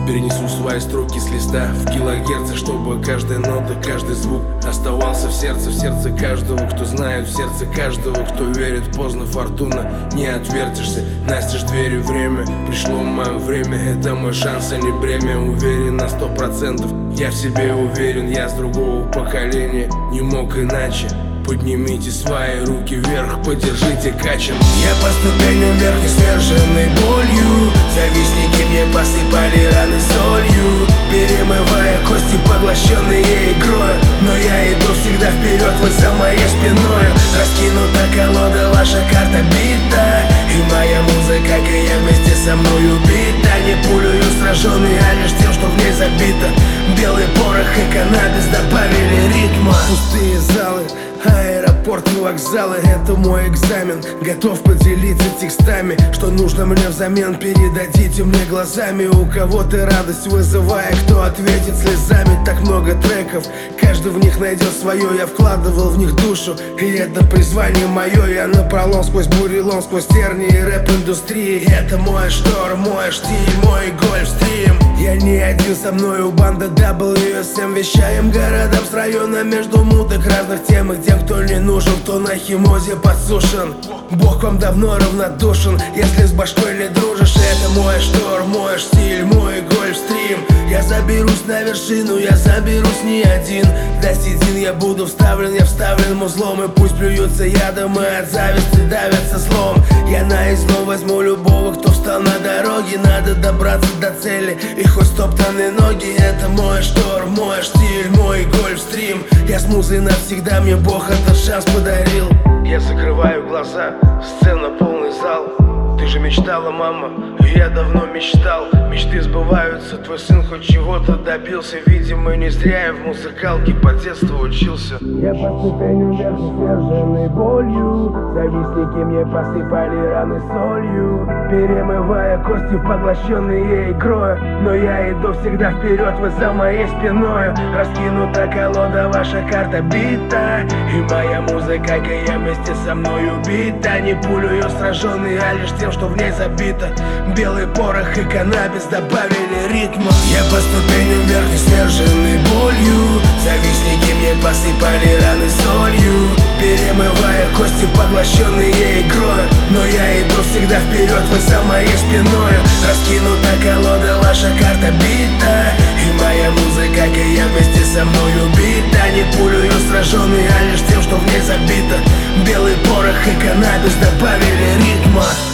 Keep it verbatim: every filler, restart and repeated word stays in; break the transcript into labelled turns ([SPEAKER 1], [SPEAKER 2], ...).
[SPEAKER 1] Перенесу свои строки с листа в килогерцы, чтобы каждая нота, каждый звук оставался в сердце, в сердце каждого, кто знает, в сердце каждого, кто верит. Поздно, фортуна, не отвертишься. Настежь двери, время, пришло мое время. Это мой шанс, а не бремя. Уверен на сто процентов, я в себе уверен. Я с другого поколения, не мог иначе. Поднимите свои руки вверх, подержите качан. Я по ступеням вверх, не сверженный болью. Завистники мне посыпали раны солью, перемывая кости, поглощенные игрой. Но я иду всегда вперед, вы за моей спиной. Раскинута колода, ваша карта бита, и моя музыка, как и я, вместе со мной убита. Не пулею сраженный, а лишь тем, что в ней забито. Белый порох и каннабис добавили ритма. Пустые залы, аэропорт и вокзалы, это мой экзамен. Готов поделиться текстами, что нужно мне взамен. Передадите мне глазами, у кого-то радость вызывая, кто ответит слезами. Так много треков, каждый в них найдет свое. Я вкладывал в них душу, и это призвание мое. Я напролом сквозь бурелом, сквозь тернии рэп-индустрии. Это мой шторм, мой штиль, мой гольфстрим. Я не один, со мною банда дабл ю эс эм. Вещаем городам с района между муток разных тем. И тем, кто не нужен, кто на химозе подсушен. Бог вам давно равнодушен, если с башкой не дружишь. Это мой шторм, мой штиль, мой гольфстрим. Я заберусь на вершину, я заберусь не один. До седин я буду вставлен, я вставлен узлом. И пусть плюются ядом и от зависти давятся злом. Я на излом возьму любого, кто встал на дороге. Надо добраться до цели, и хоть стоптаны ноги. Это мой шторм, мой штиль, мой гольфстрим. Я с музой навсегда, мне Бог этот шанс подарил. Я закрываю глаза, сцена, полный зал. Ты же мечтала, мама, и я давно мечтал. Мечты сбываются, твой сын хоть чего-то добился. Видимо, не зря я в музыкалке по детству учился. Я по ступеням вверх, сверженный болью. Завистники мне посыпали раны солью, перемывая кости, поглощенные игрой. Но я иду всегда вперед, вы за моей спиной. Раскинута колода, ваша карта бита, и моя музыка, как и я, вместе со мной убита. Не пулею сраженный, а лишь тем, что в ней забито. Белый порох и каннабис добавили ритма. Я по ступеням вверх, не сверженный болью. Завистники мне посыпали раны солью, перемывая кости, поглощенные игрой. Но я иду всегда вперед, вы за моей спиной. Раскинута колода, ваша карта бита, и моя музыка, как и я, вместе со мной убита. Не пулею сраженный, а лишь тем, что в ней забито. Белый порох и каннабис добавили ритма.